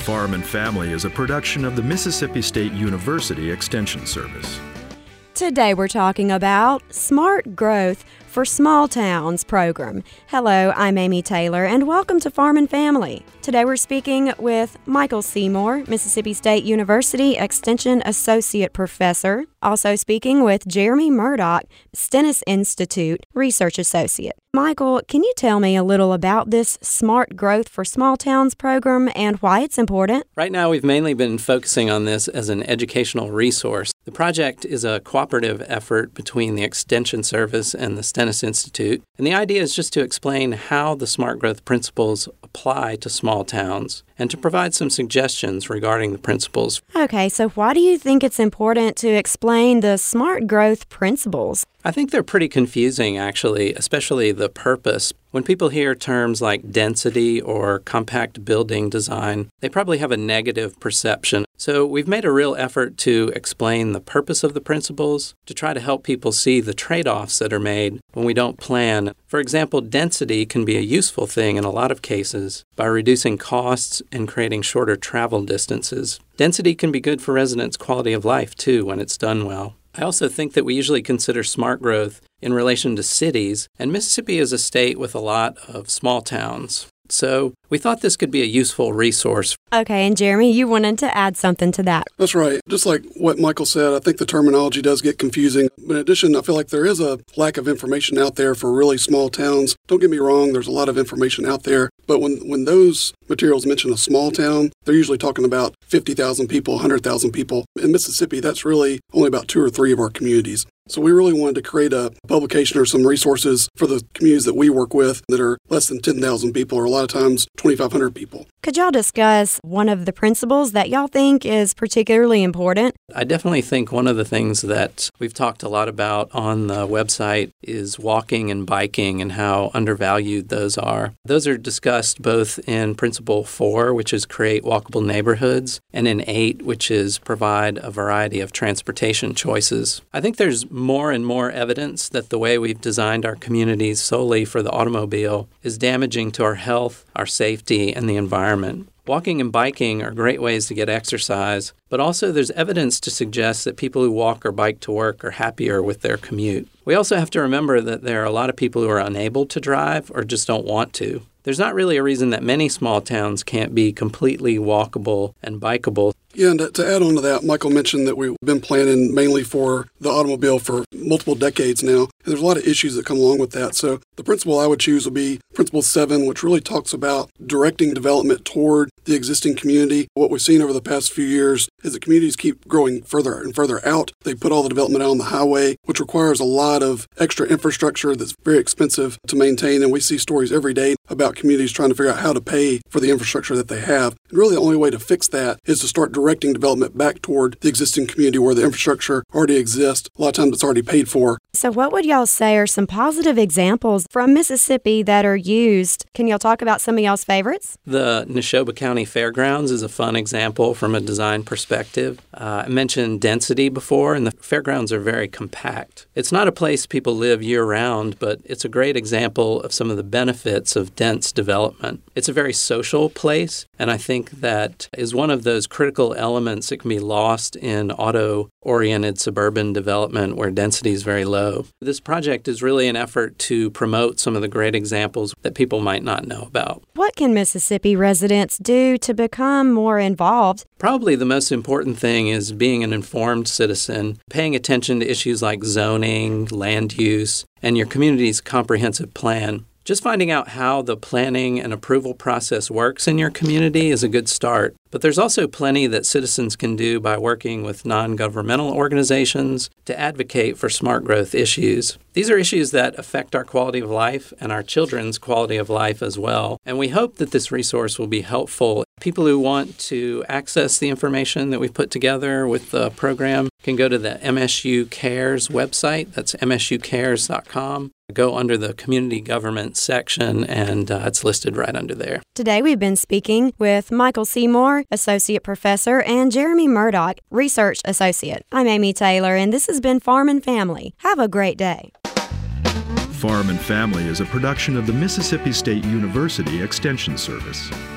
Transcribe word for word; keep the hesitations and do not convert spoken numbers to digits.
Farm and Family is a production of the Mississippi State University Extension Service. Today we're talking about Smart Growth for Small Towns program. Hello, I'm Amy Taylor, and welcome to Farm and Family. Today we're speaking with Michael Seymour, Mississippi State University Extension Associate Professor. Also speaking with Jeremy Murdoch, Stennis Institute Research Associate. Michael, can you tell me a little about this Smart Growth for Small Towns program and why it's important? Right now, we've mainly been focusing on this as an educational resource. The project is a cooperative effort between the Extension Service and the Stennis Institute, and the idea is just to explain how the Smart Growth principles apply to small towns and to provide some suggestions regarding the principles. Okay, so why do you think it's important to explain the Smart Growth principles? I think they're pretty confusing, actually, especially the purpose. When people hear terms like density or compact building design, they probably have a negative perception. So we've made a real effort to explain the purpose of the principles, to try to help people see the trade-offs that are made when we don't plan. For example, density can be a useful thing in a lot of cases by reducing costs and creating shorter travel distances. Density can be good for residents' quality of life, too, when it's done well. I also think that we usually consider smart growth in relation to cities, and Mississippi is a state with a lot of small towns. So we thought this could be a useful resource. Okay, and Jeremy, you wanted to add something to that. That's right. Just like what Michael said, I think the terminology does get confusing. But in addition, I feel like there is a lack of information out there for really small towns. Don't get me wrong, there's a lot of information out there. But when, when those materials mention a small town, they're usually talking about fifty thousand people, one hundred thousand people. In Mississippi, that's really only about two or three of our communities. So we really wanted to create a publication or some resources for the communities that we work with that are less than ten thousand people or a lot of times twenty-five hundred people. Could y'all discuss one of the principles that y'all think is particularly important? I definitely think one of the things that we've talked a lot about on the website is walking and biking and how undervalued those are. Those are discussed both in Principle four, which is create walkable neighborhoods, and in eight, which is provide a variety of transportation choices. I think there's more and more evidence that the way we've designed our communities solely for the automobile is damaging to our health, our safety, and the environment. Walking and biking are great ways to get exercise, but also there's evidence to suggest that people who walk or bike to work are happier with their commute. We also have to remember that there are a lot of people who are unable to drive or just don't want to. There's not really a reason that many small towns can't be completely walkable and bikeable. Yeah, and to, to add on to that, Michael mentioned that we've been planning mainly for the automobile for multiple decades now. And there's a lot of issues that come along with that. So the principle I would choose would be Principle seven, which really talks about directing development toward the existing community. What we've seen over the past few years is that communities keep growing further and further out. They put all the development out on the highway, which requires a lot of extra infrastructure that's very expensive to maintain. And we see stories every day about communities trying to figure out how to pay for the infrastructure that they have. And really the only way to fix that is to start directing development back toward the existing community where the infrastructure already exists. A lot of times it's already paid for. So what would y'all say are some positive examples from Mississippi that are used? Can y'all talk about some of y'all's favorites? The Neshoba County Fairgrounds is a fun example from a design perspective. Uh, I mentioned density before, and the fairgrounds are very compact. It's not a place people live year-round, but it's a great example of some of the benefits of dense development. It's a very social place, and I think that is one of those critical elements that can be lost in auto-oriented suburban development where density is very low. This project is really an effort to promote some of the great examples that people might not know about. What can Mississippi residents do to become more involved? Probably the most important thing is being an informed citizen, paying attention to issues like zoning, land use, and your community's comprehensive plan. Just finding out how the planning and approval process works in your community is a good start. But there's also plenty that citizens can do by working with non-governmental organizations to advocate for smart growth issues. These are issues that affect our quality of life and our children's quality of life as well. And we hope that this resource will be helpful. People who want to access the information that we've put together with the program can go to the M S U Cares website. That's M S U cares dot com. Go under the Community Government section, and uh, it's listed right under there. Today we've been speaking with Michael Seymour, Associate Professor, and Jeremy Murdoch, Research Associate. I'm Amy Taylor, and this has been Farm and Family. Have a great day. Farm and Family is a production of the Mississippi State University Extension Service.